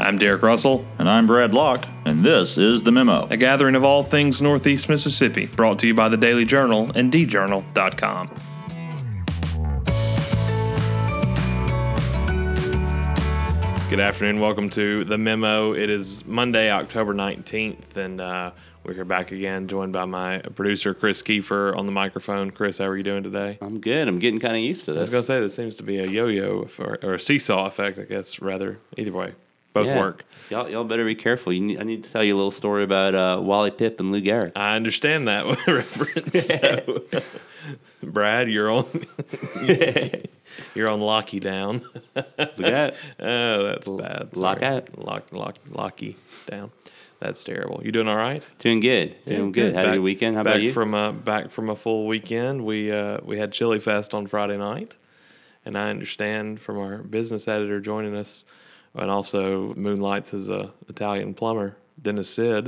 I'm Derek Russell. And I'm Brad Locke, and this is The Memo. A gathering of all things Northeast Mississippi, brought to you by the Daily Journal and djournal.com. Good afternoon. Welcome to The Memo. It is Monday, October 19th, and we're here back again, joined by my producer, Chris Kiefer, on the microphone. Chris, how are you doing today? I'm good. I'm getting kind of used to this. I was going to say, this seems to be a yo-yo or a seesaw effect, I guess, rather. Either way, both work. Y'all better be careful. I need to tell you a little story about Wally Pipp and Lou Gehrig. I understand that reference. So, Brad, you're on Locky down. Look at that. Oh, that's bad. Locky down. That's terrible. You doing all right? Doing good. Doing good. Had a good weekend. How about you? Back from a full weekend. We had Chili Fest on Friday night, and I understand from our business editor joining us, and also moonlights as a Italian plumber, Dennis Sid,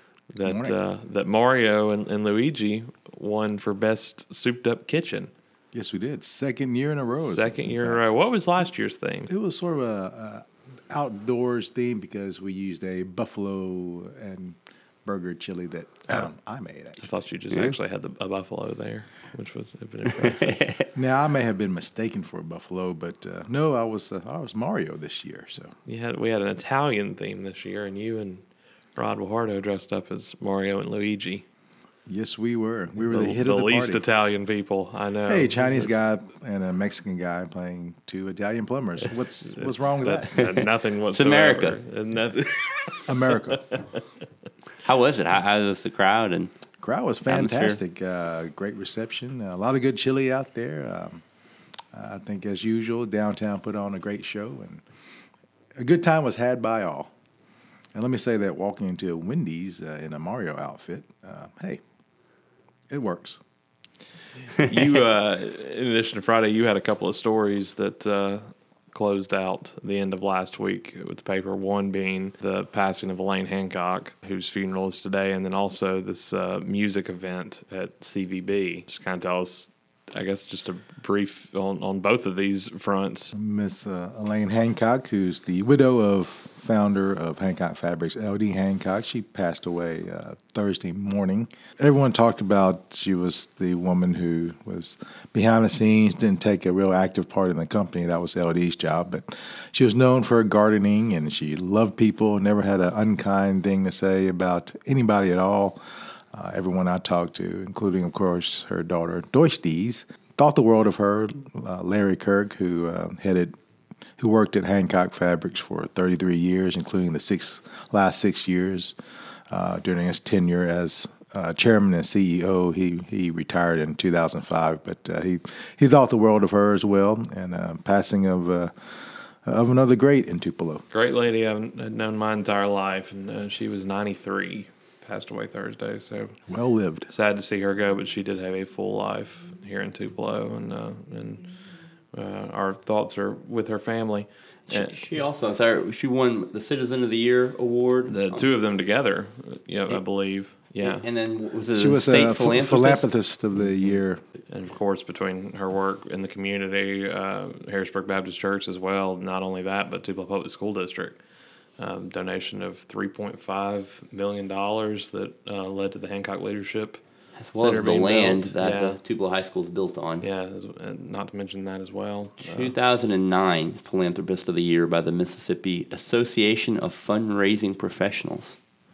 that Mario and Luigi won for best souped up kitchen. Yes, we did. Second year in a row. Second year in a row. What was last year's theme? It was sort of a outdoors theme because we used a buffalo and burger chili that I made. Actually. I thought you just actually had a buffalo there, which would have been impressive. Now I may have been mistaken for a buffalo, but no, I was Mario this year. So we had an Italian theme this year, and you and Rod Guajardo dressed up as Mario and Luigi. Yes, we were. We were the hit of the least party. Italian people I know. Hey, Chinese guy and a Mexican guy playing two Italian plumbers. What's wrong with that? Nothing whatsoever. It's America. Nothing. America. How was it? How was the crowd? And Crowd was fantastic. Great reception. A lot of good chili out there. I think, as usual, downtown put on a great show, and a good time was had by all. And let me say that walking into a Wendy's in a Mario outfit, hey, it works. You, in addition to Friday, you had a couple of stories that closed out the end of last week with the paper. One being the passing of Elaine Hancock, whose funeral is today, and then also this music event at CVB. Just kind of tell us, I guess, just a brief on both of these fronts. Miss Elaine Hancock, who's the widow of founder of Hancock Fabrics, L.D. Hancock. She passed away Thursday morning. Everyone talked about she was the woman who was behind the scenes, didn't take a real active part in the company. That was L.D.'s job. But she was known for her gardening, and she loved people, never had an unkind thing to say about anybody at all. Everyone I talked to, including, of course, her daughter, Doisties, thought the world of her. Larry Kirk, who worked at Hancock Fabrics for 33 years, including the last 6 years during his tenure as chairman and CEO. He retired in 2005, but he thought the world of her as well, and passing of another great in Tupelo. Great lady I've known my entire life, and she was 93. Passed away Thursday, so well lived. Sad to see her go, but she did have a full life here in Tupelo, and our thoughts are with her family. She also, she won the Citizen of the Year award. The two of them together, I believe. Yeah, and then was it she was state a philanthropist of the year, and of course between her work in the community, Harrisburg Baptist Church as well. Not only that, but Tupelo Public School District. Donation of $3.5 million that led to the Hancock Leadership as well Center as the land built. that the Tupelo High School is built on. Yeah, not to mention that as well. 2009 Philanthropist of the Year by the Mississippi Association of Fundraising Professionals.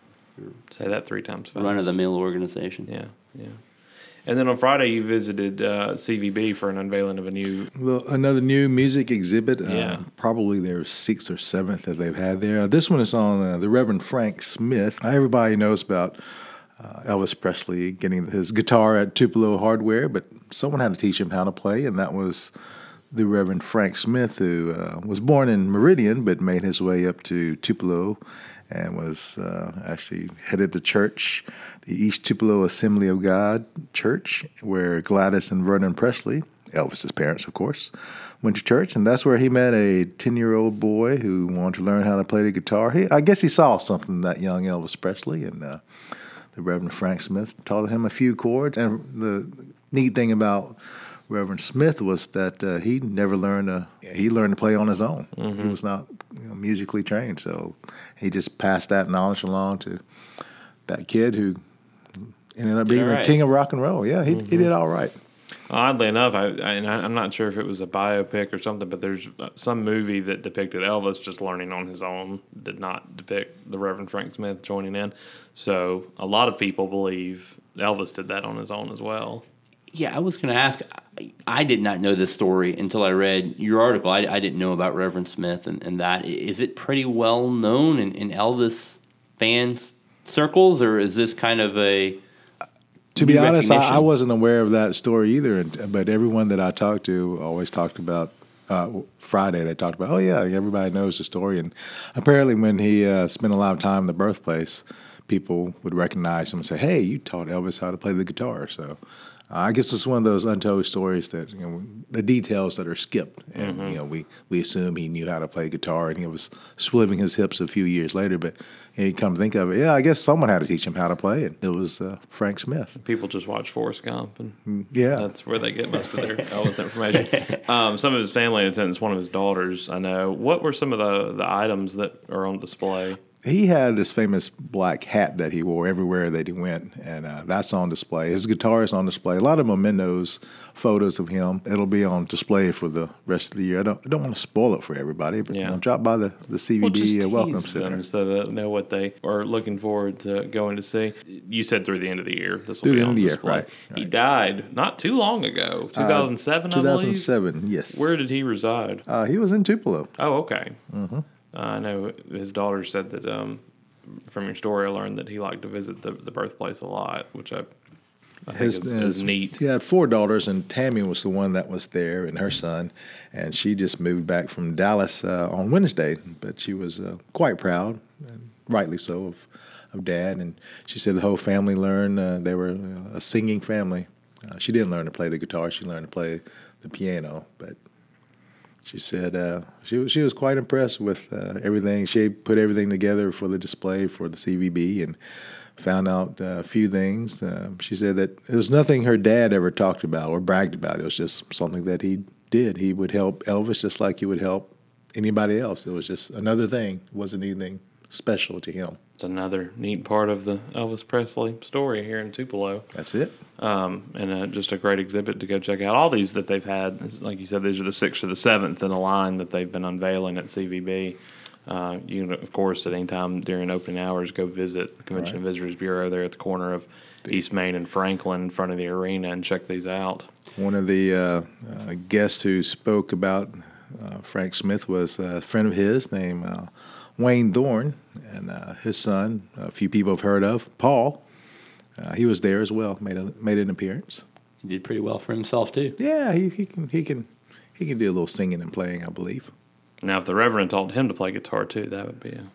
Say that 3 times fast. Run-of-the-mill organization. Yeah. And then on Friday, you visited CVB for an unveiling of another new music exhibit. Probably their 6th or 7th that they've had there. This one is on the Reverend Frank Smith. Everybody knows about Elvis Presley getting his guitar at Tupelo Hardware, but someone had to teach him how to play, and that was the Reverend Frank Smith, who was born in Meridian but made his way up to Tupelo and was actually headed to church, the East Tupelo Assembly of God Church, where Gladys and Vernon Presley, Elvis's parents, of course, went to church. And that's where he met a 10-year-old boy who wanted to learn how to play the guitar. I guess he saw something in that young Elvis Presley, and the Reverend Frank Smith taught him a few chords. And the neat thing about Reverend Smith was that he never learned he learned to play on his own. Mm-hmm. He was not musically trained. So he just passed that knowledge along to that kid who ended up being the king of rock and roll. Yeah, he did all right. Oddly enough, I'm not sure if it was a biopic or something, but there's some movie that depicted Elvis just learning on his own, did not depict the Reverend Frank Smith joining in. So a lot of people believe Elvis did that on his own as well. Yeah, I was going to ask. I did not know this story until I read your article. I didn't know about Reverend Smith and that. Is it pretty well known in Elvis fans circles, or is this kind of a... To be honest, I wasn't aware of that story either, but everyone that I talked to always talked about Friday. They talked about, oh, yeah, everybody knows the story. And apparently when he spent a lot of time in the birthplace, people would recognize him and say, hey, you taught Elvis how to play the guitar. So I guess it's one of those untold stories that, the details that are skipped. And, we assume he knew how to play guitar and he was swiveling his hips a few years later. But you come to think of it, I guess someone had to teach him how to play, and it was Frank Smith. People just watch Forrest Gump, and yeah, that's where they get most of their Elvis information. Some of his family attendants, one of his daughters, I know. What were some of the items that are on display? He had this famous black hat that he wore everywhere that he went, and that's on display. His guitar is on display. A lot of mementos, photos of him. It'll be on display for the rest of the year. I don't want to spoil it for everybody, but drop by the CVB Welcome Center so they know what they are looking forward to going to see. You said through the end of the year. This will through be the end on of the display. year, right? He died not too long ago, 2007, I believe. 2007, yes. Where did he reside? He was in Tupelo. Oh, okay. Mm-hmm. I know his daughter said that from your story I learned that he liked to visit the birthplace a lot, which I think is neat. He had 4 daughters, and Tammy was the one that was there, and her son. And she just moved back from Dallas on Wednesday, but she was quite proud, and rightly so, of Dad. And she said the whole family learned. They were a singing family. She didn't learn to play the guitar. She learned to play the piano, but she said she was quite impressed with everything. She put everything together for the display for the CVB and found out a few things. She said that it was nothing her dad ever talked about or bragged about. It was just something that he did. He would help Elvis just like he would help anybody else. It was just another thing. It wasn't anything special to him. It's another neat part of the Elvis Presley story here in Tupelo. That's it. And just a great exhibit to go check out. All these that they've had, like you said, these are the 6th or the 7th in a line that they've been unveiling at CVB. You can, of course, at any time during opening hours, go visit the Convention and Visitors Bureau there at the corner of East Main and Franklin in front of the arena and check these out. One of the guests who spoke about Frank Smith was a friend of his named Wayne Thorne, and his son, a few people have heard of, Paul. He was there as well, made an appearance. He did pretty well for himself too. Yeah, he can do a little singing and playing, I believe. Now, if the Reverend taught him to play guitar too, that would be a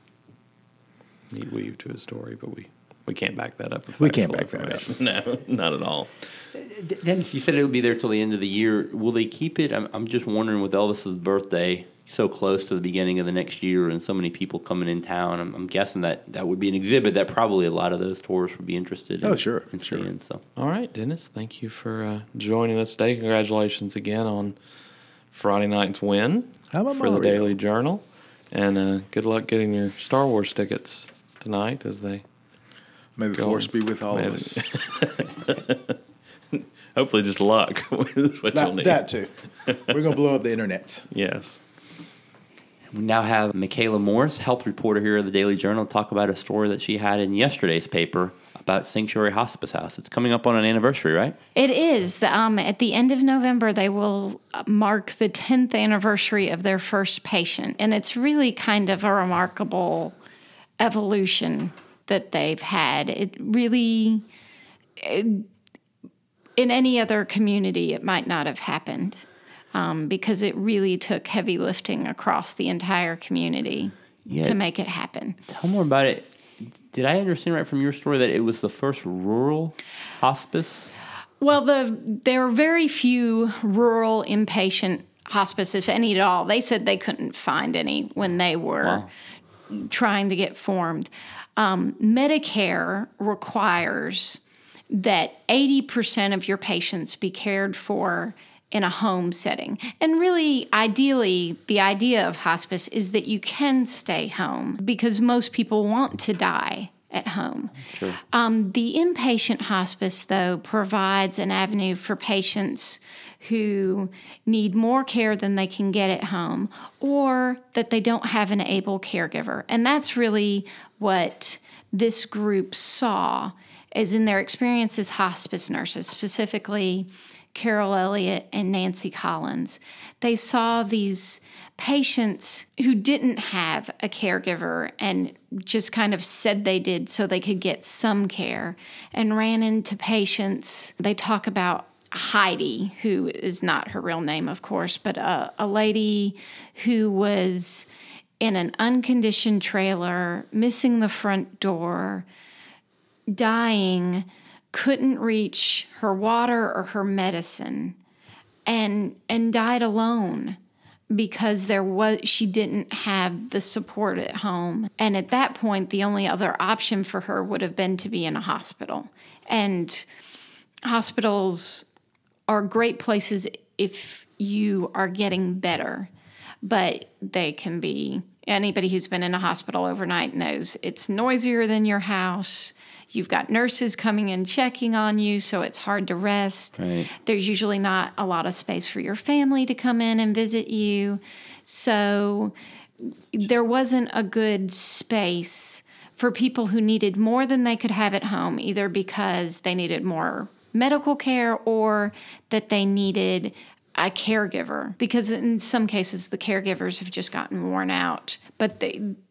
neat weave to his story. But we can't back that up. We can't back that up. No, not at all. Dennis, you said it would be there till the end of the year. Will they keep it? I'm just wondering, with Elvis's birthday so close to the beginning of the next year and so many people coming in town, I'm guessing that would be an exhibit that probably a lot of those tourists would be interested in. Oh, sure. Seeing, so. All right, Dennis, thank you for joining us today. Congratulations again on Friday night's win for the Daily Journal. And good luck getting your Star Wars tickets tonight as they May the Force be with all of us. Hopefully just luck is what you'll need. That too. We're going to blow up the internet. Yes. We now have Michaela Morris, health reporter here at the Daily Journal, talk about a story that she had in yesterday's paper about Sanctuary Hospice House. It's coming up on an anniversary, right? It is. At the end of November, they will mark the 10th anniversary of their first patient. And it's really kind of a remarkable evolution that they've had. It really, in any other community, it might not have happened. Because it really took heavy lifting across the entire commission to make it happen. Tell more about it. Did I understand right from your story that it was the first rural hospice? Well, there are very few rural inpatient hospice, if any at all. They said they couldn't find any when they were trying to get formed. Medicare requires that 80% of your patients be cared for in a home setting. And really, ideally, the idea of hospice is that you can stay home because most people want to die at home. Sure. The inpatient hospice, though, provides an avenue for patients who need more care than they can get at home or that they don't have an able caregiver. And that's really what this group saw as in their experience as hospice nurses, specifically Carol Elliott and Nancy Collins. They saw these patients who didn't have a caregiver and just kind of said they did so they could get some care, and ran into patients. They talk about Heidi, who is not her real name, of course, but a lady who was in an unconditioned trailer, missing the front door, dying, couldn't reach her water or her medicine, and died alone because she didn't have the support at home. And at that point, the only other option for her would have been to be in a hospital. And hospitals are great places if you are getting better, but they can be, anybody who's been in a hospital overnight knows it's noisier than your house. You've got nurses coming in checking on you, so it's hard to rest. Right. There's usually not a lot of space for your family to come in and visit you. So there wasn't a good space for people who needed more than they could have at home, either because they needed more medical care or that they needed a caregiver, because in some cases the caregivers have just gotten worn out. But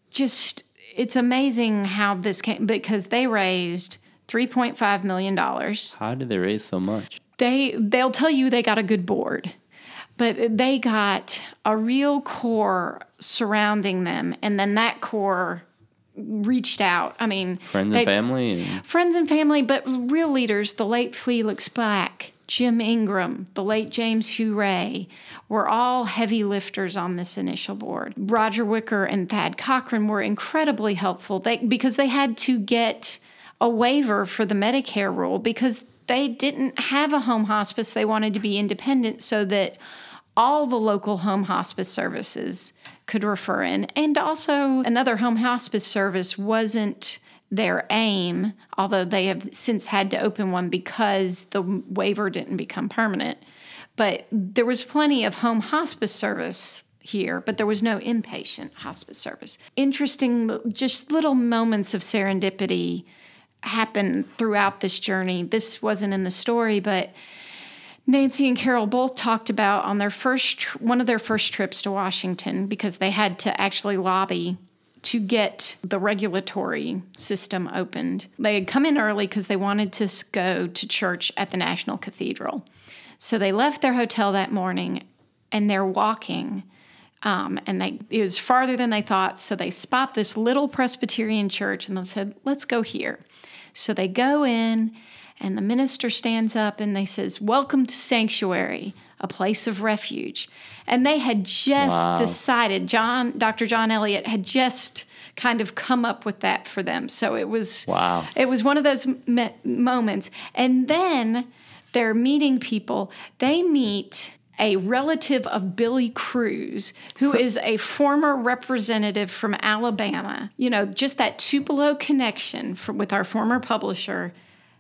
it's amazing how this came, because they raised $3.5 million. How did they raise so much? They'll tell you they got a good board, but they got a real core surrounding them, and then that core reached out. I mean, Friends and family, but real leaders, the late Felix Black, Jim Ingram, the late James Hugh Ray, were all heavy lifters on this initial board. Roger Wicker and Thad Cochran were incredibly helpful because they had to get a waiver for the Medicare rule because they didn't have a home hospice. They wanted to be independent so that all the local home hospice services could refer in. And also another home hospice service wasn't their aim, although they have since had to open one because the waiver didn't become permanent. But there was plenty of home hospice service here, but there was no inpatient hospice service. Interesting, just little moments of serendipity happened throughout this journey. This wasn't in the story, but Nancy and Carol both talked about on their one of their first trips to Washington, because they had to actually lobby to get the regulatory system opened. They had come in early because they wanted to go to church at the National Cathedral. So they left their hotel that morning, and they're walking, and it was farther than they thought, so they spot this little Presbyterian church, and they said, let's go here. So they go in, and the minister stands up and they says, welcome to Sanctuary, a place of refuge. And they had just decided, Dr. John Elliott had just kind of come up with that for them. So it was one of those moments. And then they're meeting people. They meet a relative of Billy Cruz, who is a former representative from Alabama. You know, just that Tupelo connection with our former publisher.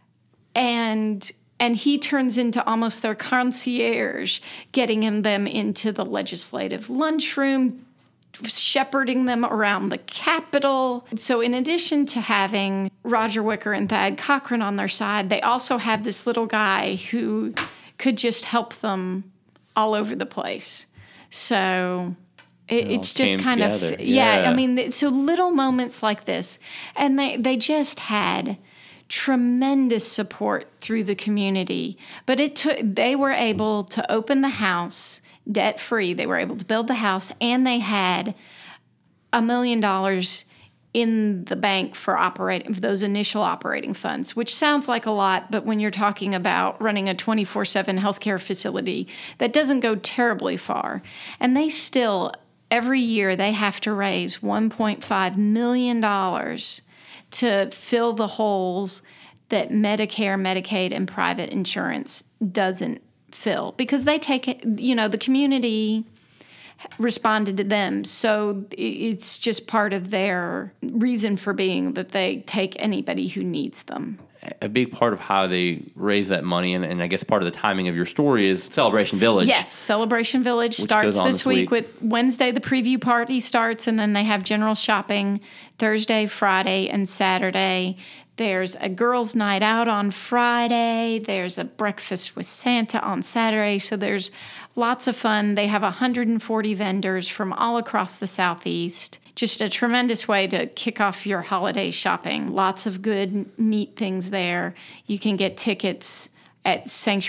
And he turns into almost their concierge, getting them into the legislative lunchroom, shepherding them around the Capitol. So in addition to having Roger Wicker and Thad Cochran on their side, they also have this little guy who could just help them all over the place. So it's just kind together. of, I mean, so little moments like this. And they just had tremendous support through the community. But they were able to open the house debt-free. They were able to build the house, and they had $1 million in the bank for those initial operating funds, which sounds like a lot, but when you're talking about running a 24/7 healthcare facility, that doesn't go terribly far. And they still, every year, they have to raise $1.5 million to fill the holes that Medicare, Medicaid, and private insurance doesn't fill because they take it, the community responded to them. So it's just part of their reason for being that they take anybody who needs them. A big part of how they raise that money, and I guess part of the timing of your story is Celebration Village. Yes, Celebration Village starts this week with Wednesday, the preview party starts, and then they have general shopping Thursday, Friday, and Saturday. There's a girls' night out on Friday. There's a breakfast with Santa on Saturday. So there's lots of fun. They have 140 vendors from all across the Southeast. Just a tremendous way to kick off your holiday shopping. Lots of good, neat things there. You can get tickets at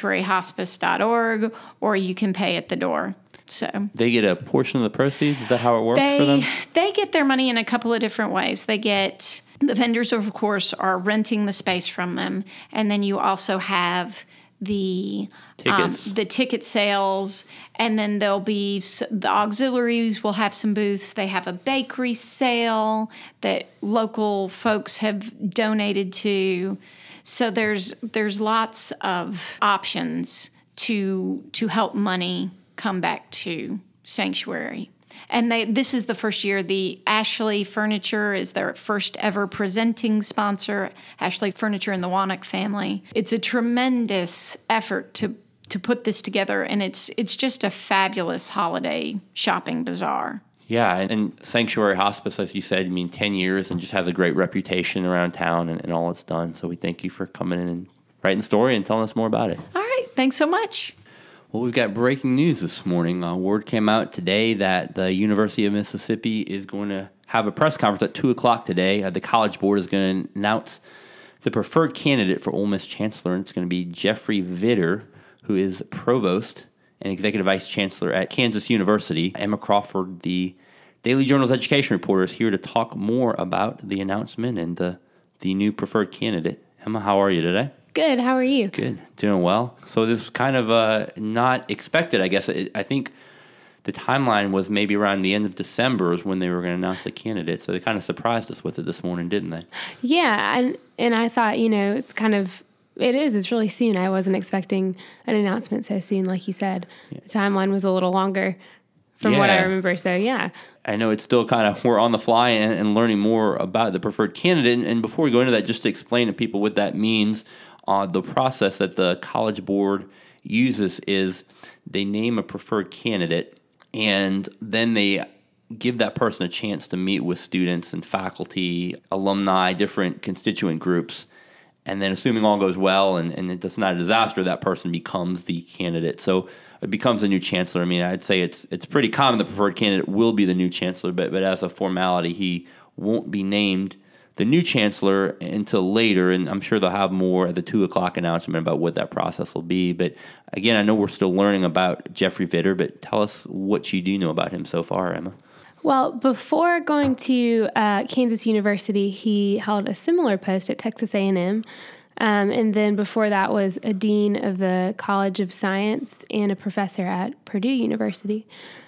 sanctuaryhospice.org or you can pay at the door. So they get a portion of the proceeds? Is that how it works for them? They get their money in a couple of different ways. The vendors, of course, are renting the space from them. And then you also have the ticket sales, and then there'll be the auxiliaries will have some booths. They have a bakery sale that local folks have donated to. So there's lots of options to help money come back to Sanctuary. And this is the first year. The Ashley Furniture is their first ever presenting sponsor, Ashley Furniture and the Wannock family. It's a tremendous effort to put this together, and it's just a fabulous holiday shopping bazaar. Yeah, and Sanctuary Hospice, as you said, 10 years and just has a great reputation around town and all it's done. So we thank you for coming in and writing the story and telling us more about it. All right, thanks so much. Well, we've got breaking news this morning. Word came out today that the University of Mississippi is going to have a press conference at 2 o'clock today. The College Board is going to announce the preferred candidate for Ole Miss Chancellor, and it's going to be Jeffrey Vitter, who is Provost and Executive Vice Chancellor at Kansas University. Emma Crawford, the Daily Journal's education reporter, is here to talk more about the announcement and the new preferred candidate. Emma, how are you today? Good. How are you? Good. Doing well. So this was kind of not expected, I guess. I think the timeline was maybe around the end of December is when they were going to announce a candidate. So they kind of surprised us with it this morning, didn't they? Yeah. And I thought, it's really soon. I wasn't expecting an announcement so soon, like you said. Yeah. The timeline was a little longer from what I remember. So, yeah. I know it's still we're on the fly and learning more about the preferred candidate. And before we go into that, just to explain to people what that means, the process that the College Board uses is they name a preferred candidate, and then they give that person a chance to meet with students and faculty, alumni, different constituent groups. And then assuming all goes well and it's not a disaster, that person becomes the candidate. So it becomes the new chancellor. I'd say it's pretty common the preferred candidate will be the new chancellor, but as a formality, he won't be named the new chancellor until later, and I'm sure they'll have more at the 2 o'clock announcement about what that process will be. But again, I know we're still learning about Jeffrey Vitter, but tell us what you do know about him so far, Emma. Well, before going to Kansas University, he held a similar post at Texas A&M. And then before that was a dean of the College of Science and a professor at Purdue University.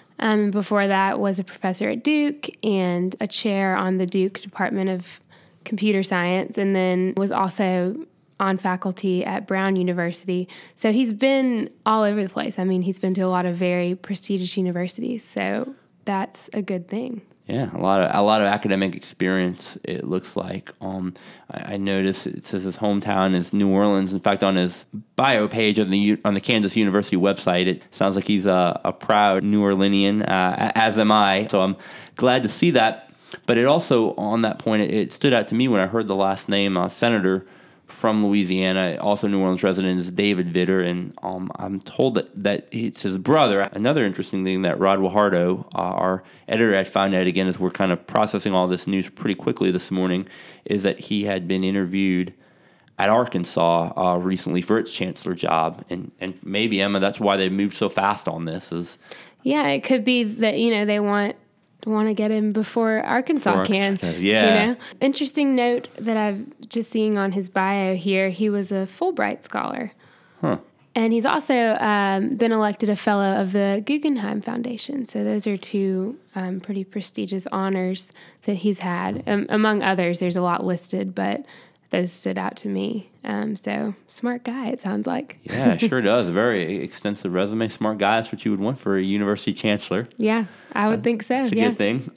Before that was a professor at Duke and a chair on the Duke Department of Computer Science, and then was also on faculty at Brown University. So he's been all over the place. He's been to a lot of very prestigious universities. So that's a good thing. Yeah, a lot of academic experience, it looks like. I noticed it says his hometown is New Orleans. In fact, on his bio page on the Kansas University website, it sounds like he's a proud New Orleanian, as am I. So I'm glad to see that. But it also, on that point, it stood out to me when I heard the last name, senator from Louisiana, also New Orleans resident, is David Vitter, and I'm told that it's his brother. Another interesting thing that Rod Guajardo, our editor, had found out again as we're kind of processing all this news pretty quickly this morning, is that he had been interviewed at Arkansas recently for its chancellor job, and maybe, Emma, that's why they moved so fast on this. Yeah, it could be that they want to get him before Arkansas can. Yeah. Interesting note that I'm just seeing on his bio here, he was a Fulbright scholar. Huh. And he's also been elected a fellow of the Guggenheim Foundation. So those are two pretty prestigious honors that he's had. Among others, there's a lot listed, but those stood out to me. So smart guy, it sounds like. Yeah, it sure does. A very extensive resume. Smart guy. That's what you would want for a university chancellor. Yeah, I would think so. It's a good thing.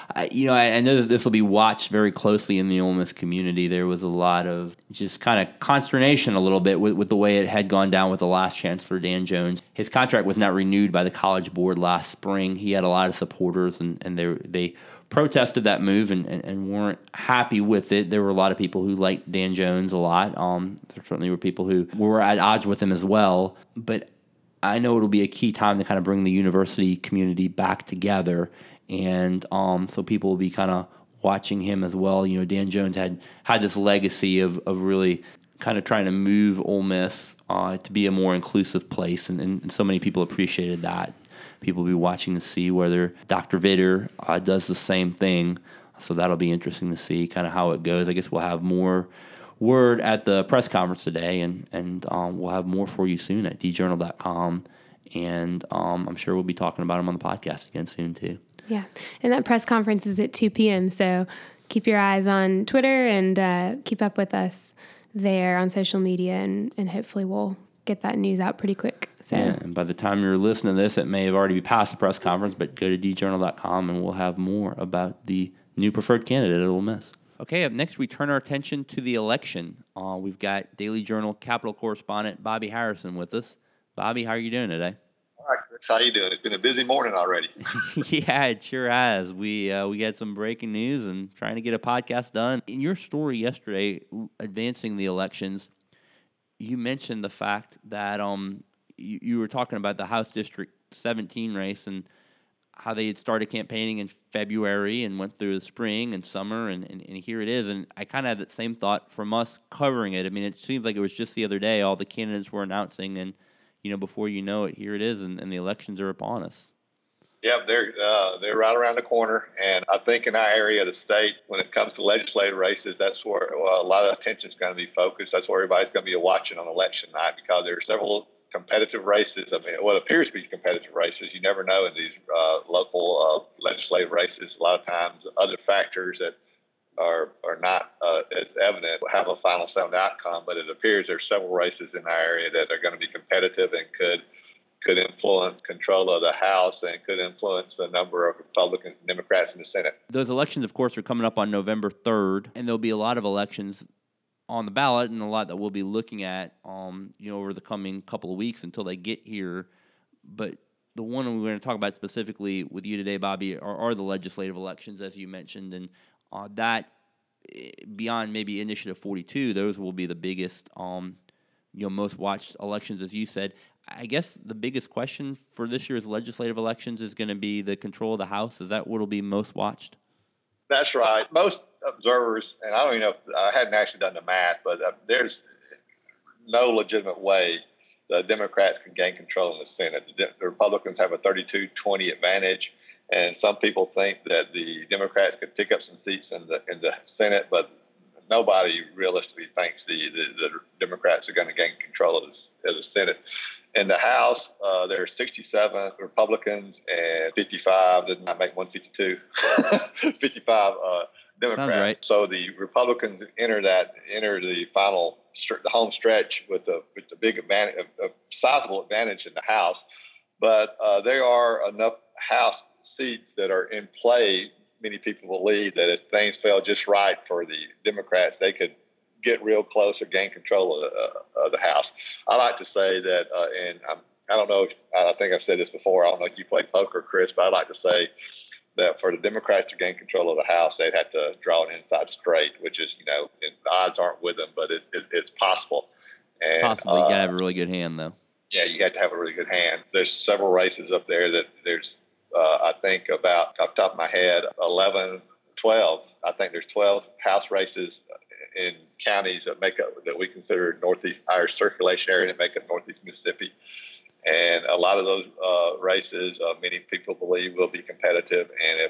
I know that this will be watched very closely in the Ole Miss community. There was a lot of just kind of consternation a little bit with the way it had gone down with the last chancellor, Dan Jones. His contract was not renewed by the College Board last spring. He had a lot of supporters, and they protested that move and weren't happy with it. There were a lot of people who liked Dan Jones a lot. There certainly were people who were at odds with him as well. But I know it'll be a key time to kind of bring the university community back together. And so people will be kind of watching him as well. You know, Dan Jones had this legacy of really kind of trying to move Ole Miss to be a more inclusive place, and so many people appreciated that. People will be watching to see whether Dr. Vitter does the same thing. So that'll be interesting to see kind of how it goes. I guess we'll have more word at the press conference today, and we'll have more for you soon at djournal.com. And I'm sure we'll be talking about them on the podcast again soon too. Yeah, and that press conference is at 2 p.m., so keep your eyes on Twitter and keep up with us there on social media, and hopefully we'll get that news out pretty quick. So. Yeah, and by the time you're listening to this, it may have already be past the press conference, but go to djournal.com and we'll have more about the new preferred candidate at Ole Miss. Okay, up next, we turn our attention to the election. We've got Daily Journal Capitol correspondent Bobby Harrison with us. Bobby, how are you doing today? All right, Chris, how you doing? It's been a busy morning already. Yeah, it sure has. We had some breaking news and trying to get a podcast done. In your story yesterday, advancing the elections, you mentioned the fact that you were talking about the House District 17 race and how they had started campaigning in February and went through the spring and summer, and here it is. And I kind of had that same thought from us covering it. I mean, it seems like it was just the other day all the candidates were announcing, and before you know it, here it is, and the elections are upon us. Yeah, they're right around the corner, and I think in our area of the state, when it comes to legislative races, that's where a lot of attention is going to be focused. That's where everybody's going to be watching on election night, because there are several competitive races. I mean, what appears to be competitive races. You never know in these local legislative races. A lot of times, other factors that are not as evident have a final sound outcome, but it appears there's several races in our area that are going to be competitive and could influence control of the House and could influence the number of Republicans and Democrats in the Senate. Those elections, of course, are coming up on November 3rd, and there'll be a lot of elections on the ballot and a lot that we'll be looking at over the coming couple of weeks until they get here. But the one we're going to talk about specifically with you today, Bobby, are the legislative elections, as you mentioned, and that beyond maybe Initiative 42, those will be the biggest, most watched elections, as you said. I guess the biggest question for this year's legislative elections is going to be the control of the House. Is that what will be most watched? That's right. Most observers, and I don't even know if I hadn't actually done the math, but there's no legitimate way the Democrats can gain control in the Senate. The Republicans have a 32-20 advantage, and some people think that the Democrats could pick up some seats in the Senate, but nobody realistically thinks the Democrats are going to gain control of the Senate. In the House, there are 67 Republicans and 55, does not make 152, 55 Democrats. Sounds right. So the Republicans enter the final, the home stretch with a big advantage, a sizable advantage in the House. But there are enough House seats that are in play. Many people believe that if things fell just right for the Democrats, they could get real close or gain control of the House. I like to say that, and I don't know if I think I've said this before. I don't know if you play poker, Chris, but I like to say that for the Democrats to gain control of the House, they'd have to draw an inside straight, which is, and the odds aren't with them, but it's possible. And, it's possible. You got to have a really good hand, though. Yeah, you got to have a really good hand. There's several races up there that there's, I think about, off the top of my head, 11, 12. I think there's 12 House races in counties that make up, that we consider Northeast, our circulation area, that make up Northeast Mississippi. And a lot of those races, many people believe will be competitive. And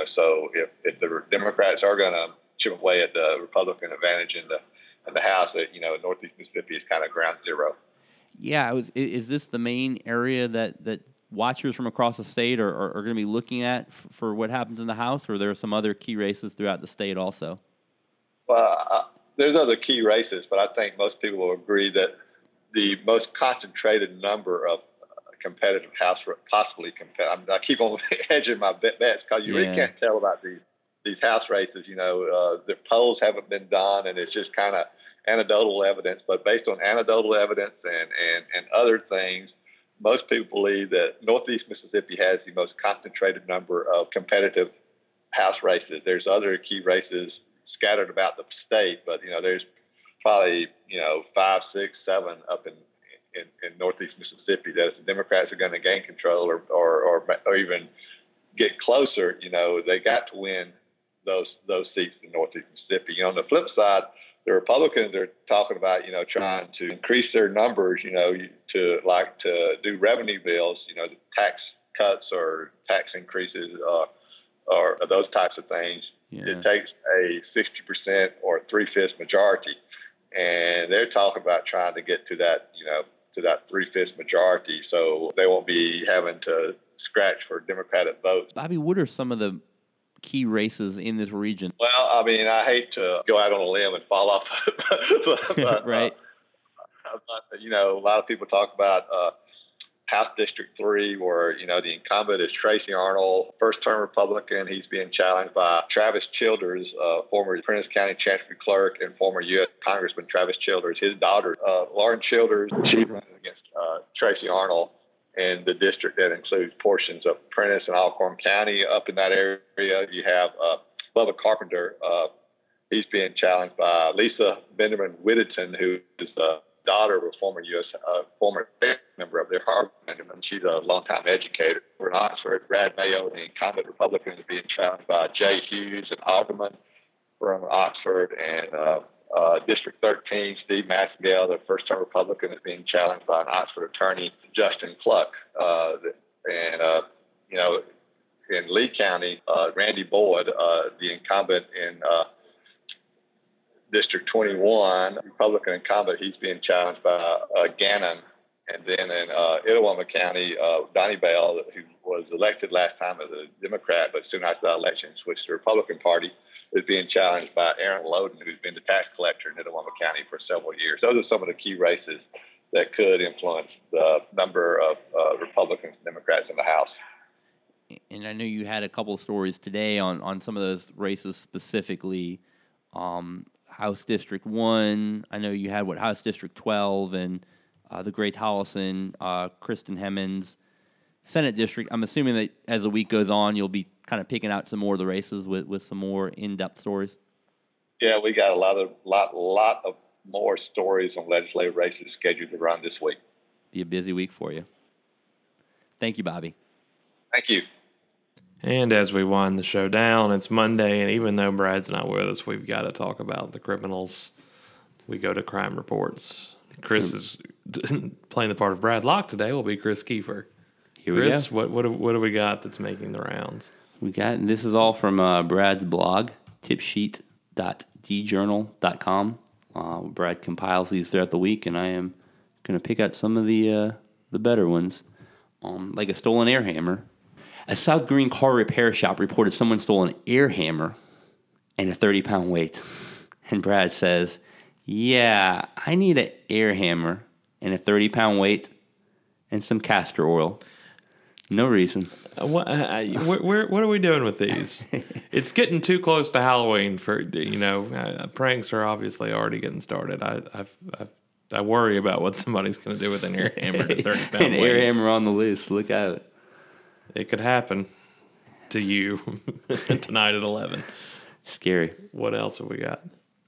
if the Democrats are going to chip away at the Republican advantage in the House, Northeast Mississippi is kind of ground zero. Yeah, is this the main area that watchers from across the state are going to be looking at for what happens in the House, or are there some other key races throughout the state also? Well, there's other key races, but I think most people will agree that the most concentrated number of competitive possibly competitive. I keep on hedging my bets because you really can't tell about these house races. The polls haven't been done, and it's just kind of anecdotal evidence. But based on anecdotal evidence and other things, most people believe that Northeast Mississippi has the most concentrated number of competitive house races. There's other key races scattered about the state, but there's probably 5, 6, 7 up in Northeast Mississippi that if the Democrats are going to gain control or even get closer, they got to win those seats in Northeast Mississippi. On the flip side, the Republicans are talking about trying to increase their numbers, to do revenue bills, the tax cuts or tax increases or those types of things. Yeah. It takes a 60% or 3/5 majority, and they're talking about trying to get to that, to that 3/5 majority, so they won't be having to scratch for Democratic votes. Bobby, what are some of the key races in this region? Well, I mean, I hate to go out on a limb and fall off, but, right. A lot of people talk about House District 3, where, the incumbent is Tracy Arnold, first-term Republican. He's being challenged by Travis Childers, former Prentiss County Chancery Clerk and former U.S. Congressman Travis Childers. His daughter, Lauren Childers, she's running against Tracy Arnold in the district that includes portions of Prentiss and Alcorn County. Up in that area, you have Bubba Carpenter. He's being challenged by Lisa Benjamin Whittington, who is the daughter of a former former member of their Harvard. She's a longtime educator in Oxford. Brad Mayo, the incumbent Republican, is being challenged by Jay Hughes, an alderman from Oxford, and District 13, Steve Massengale, the first-term Republican, is being challenged by an Oxford attorney, Justin Cluck. In Lee County, Randy Boyd, the incumbent in District 21, Republican incumbent, he's being challenged by Gannon. And then in Itawamba County, Donnie Bell, who was elected last time as a Democrat, but soon after that election switched to the Republican Party, is being challenged by Aaron Loden, who's been the tax collector in Itawamba County for several years. Those are some of the key races that could influence the number of Republicans and Democrats in the House. And I know you had a couple of stories today on some of those races specifically. House District 1, I know you had House District 12 and the Gray Tolleson, Kristen Hemmons. Senate District, I'm assuming that as the week goes on, you'll be kind of picking out some more of the races with some more in-depth stories. Yeah, we got a lot of more stories on legislative races scheduled to run this week. Be a busy week for you. Thank you, Bobby. Thank you. And as we wind the show down, it's Monday, and even though Brad's not with us, we've got to talk about the criminals. We go to crime reports. Chris is playing the part of Brad Locke today. Will be Chris Kiefer. Here we Chris, go. what do we got that's making the rounds? We got, and this is all from Brad's blog, tipsheet.djournal.com. Brad compiles these throughout the week, and I am going to pick out some of the better ones, like a stolen air hammer. A South Green car repair shop reported someone stole an air hammer and a 30-pound weight. And Brad says, yeah, I need an air hammer and a 30-pound weight and some castor oil. No reason. What are we doing with these? It's getting too close to Halloween for, pranks are obviously already getting started. I worry about what somebody's going to do with an air hammer and a 30-pound weight. An air hammer on the loose. Look out. It could happen to you tonight at 11. Scary. What else have we got?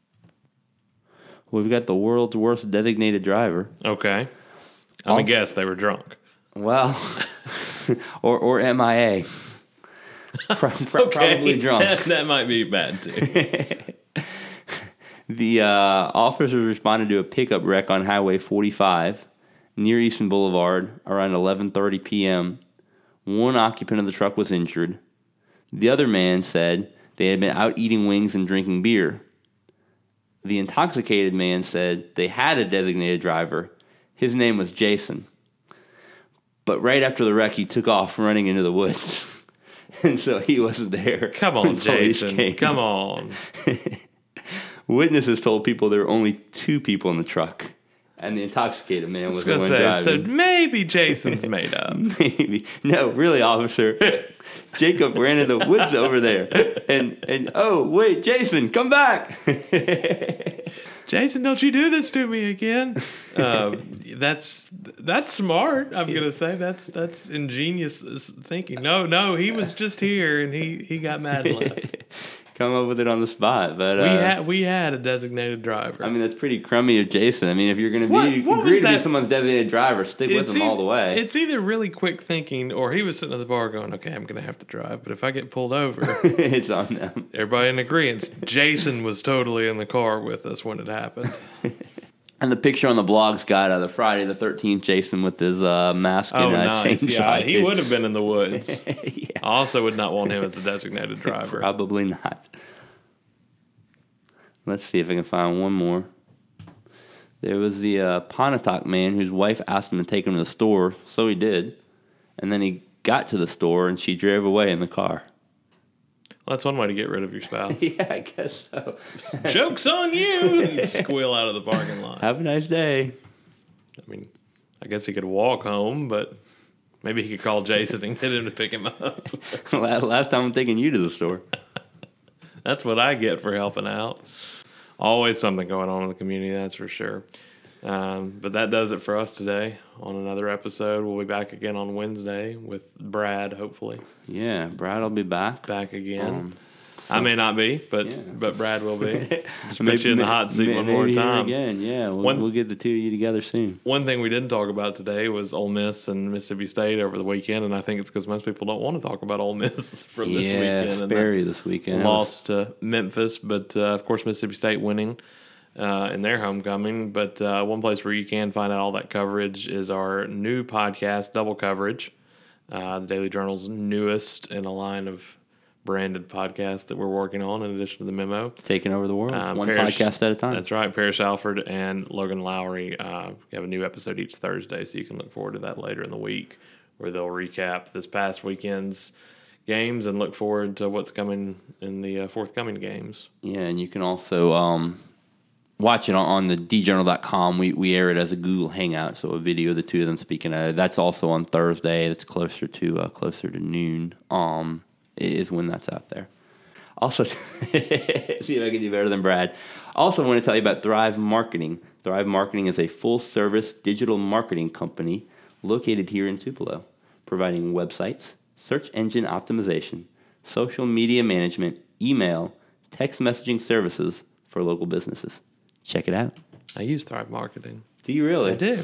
We've got the world's worst designated driver. Okay. I'm going to guess they were drunk. Well, or MIA. Probably drunk. That might be bad, too. The officers responded to a pickup wreck on Highway 45 near Easton Boulevard around 11:30 p.m. One occupant of the truck was injured. The other man said they had been out eating wings and drinking beer. The intoxicated man said they had a designated driver. His name was Jason. But right after the wreck, he took off running into the woods. And so he wasn't there. Come on, Jason. Come on. Witnesses told people there were only 2 people in the truck, and the intoxicated man was the one driving. So maybe Jason's made up. Maybe. No, really, officer. Jacob ran in the woods over there. And oh, wait, Jason, come back. Jason, don't you do this to me again. That's smart, I'm going to say. That's ingenious thinking. No, he was just here, and he got mad and left. Come up with it on the spot, but we had a designated driver. I mean, that's pretty crummy of Jason. I mean, if you're going to agree to be someone's designated driver, stick with him all the way. It's either really quick thinking, or he was sitting at the bar going, "Okay, I'm going to have to drive, but if I get pulled over, it's on them." Everybody in agreement. Jason was totally in the car with us when it happened. And the picture on the blog's got the Friday the 13th Jason with his mask and nice. chainsaw. Yeah, he would have been in the woods. Yeah. I also would not want him as a designated driver. Probably not. Let's see if I can find one more. There was the Pontotoc man whose wife asked him to take him to the store, so he did. And then he got to the store and she drove away in the car. Well, that's one way to get rid of your spouse. Yeah, I guess so. Joke's on you! And squeal out of the parking lot. Have a nice day. I mean, I guess he could walk home, but maybe he could call Jason and get him to pick him up. Last time I'm taking you to the store. That's what I get for helping out. Always something going on in the community, that's for sure. But that does it for us today on another episode. We'll be back again on Wednesday with Brad, hopefully. Yeah, Brad will be back. Back again. I may not be, but Brad will be. Just put you in the hot seat one more time. Again, yeah. We'll get the two of you together soon. One thing we didn't talk about today was Ole Miss and Mississippi State over the weekend, and I think it's because most people don't want to talk about Ole Miss from this weekend. Yeah, Sperry this weekend. Lost to Memphis, but of course Mississippi State winning in their homecoming. But one place where you can find out all that coverage is our new podcast, Double Coverage, the Daily Journal's newest in a line of branded podcast that we're working on in addition to the memo. Taking over the world, podcast at a time. That's right. Parrish Alford and Logan Lowry have a new episode each Thursday, so you can look forward to that later in the week, where they'll recap this past weekend's games and look forward to what's coming in the forthcoming games. Yeah, and you can also watch it on the djournal.com. We air it as a Google Hangout, so a video of the two of them speaking. That's also on Thursday. It's closer to noon. Is when that's out there. Also, see if I can do better than Brad. Also, I want to tell you about Thrive Marketing. Thrive Marketing is a full-service digital marketing company located here in Tupelo, providing websites, search engine optimization, social media management, email, text messaging services for local businesses. Check it out. I use Thrive Marketing. Do you really? I do.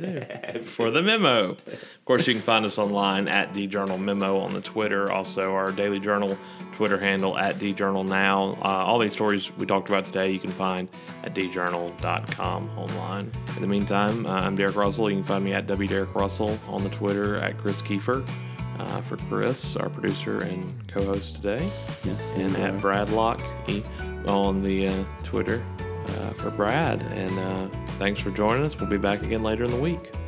For the memo. Of course, you can find us online at DJournalMemo on the Twitter. Also, our Daily Journal Twitter handle at DJournalNow. All these stories we talked about today you can find at djournal.com online. In the meantime, I'm Derek Russell. You can find me at WDerekRussell on the Twitter, at Chris Kiefer. For Chris, our producer and co-host today. Yes, and at Bradlock on the Twitter. For Brad, and thanks for joining us. We'll be back again later in the week.